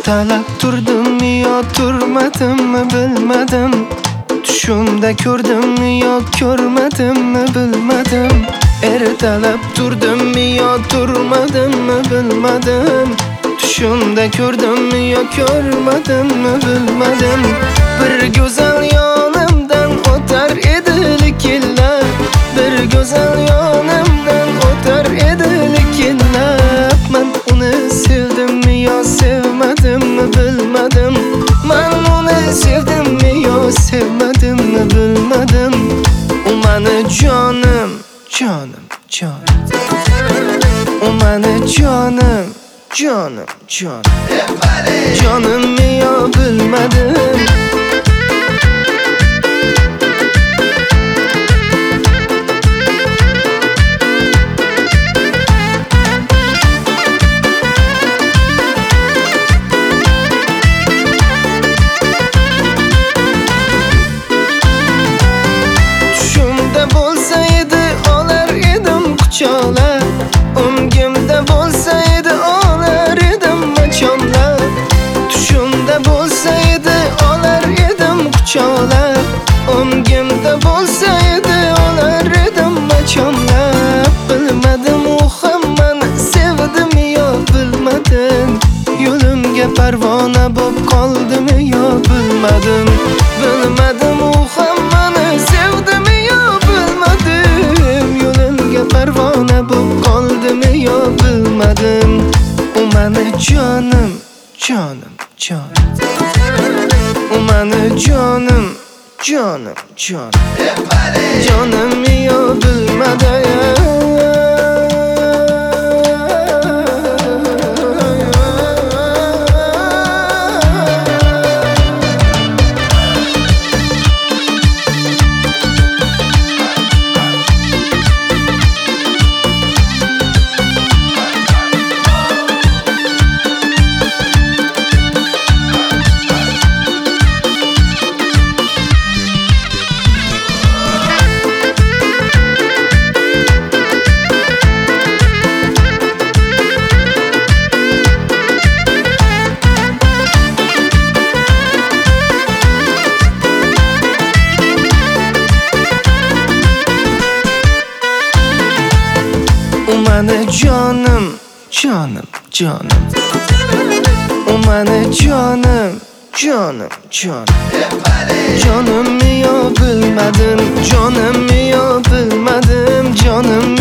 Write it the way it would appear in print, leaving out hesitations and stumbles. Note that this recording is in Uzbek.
Ertalab turdimmi yo turmadimmi bilmadim. Tushimda ko'rdimmi yo ko'rmadimmi bilmadim. Ertalab turdimmi yo turmadimmi bilmadim. Tushimda ko'rdimmi yo ko'rmadimmi bilmadim. Bir go'zal yonimdan o'tar edi likillab. Bir go'zal yonimdan o'tar edi likillab. Men uni sevdimmi yo sevmadimmi bilmadim. Men uni sevdimmi yo sevmadimmi bilmadim. U meni jonim, jonim, jonim. U meni jonim, jonim, jonim. Jonimmi yo bilmadim. O'ngimda bo'lsa edi olar edim machonlab. Tushimda bo'lsa edi olar edim quchoqlab. O'ngimda bo'lsa edi olar edim machonlab. Bilmadim u ham meni sevdimi yo bilmadim. Yo'limga parvona bo'p qoldimi yo bilmadim. Bilmadim u ham meni sevdimi yo bilmadim. Yo'limga parvona bo'p qoldimi yo bilmadim. U meni jonim, jonim, jonim. U meni jonim, jonim, jonim. Jonimmi yo bilmadim. U meni jonim, jonim, jonim. U meni jonim, jonim, jonim. Jonimmi yo bilmadim, jonimmi yo bilmadim, jonim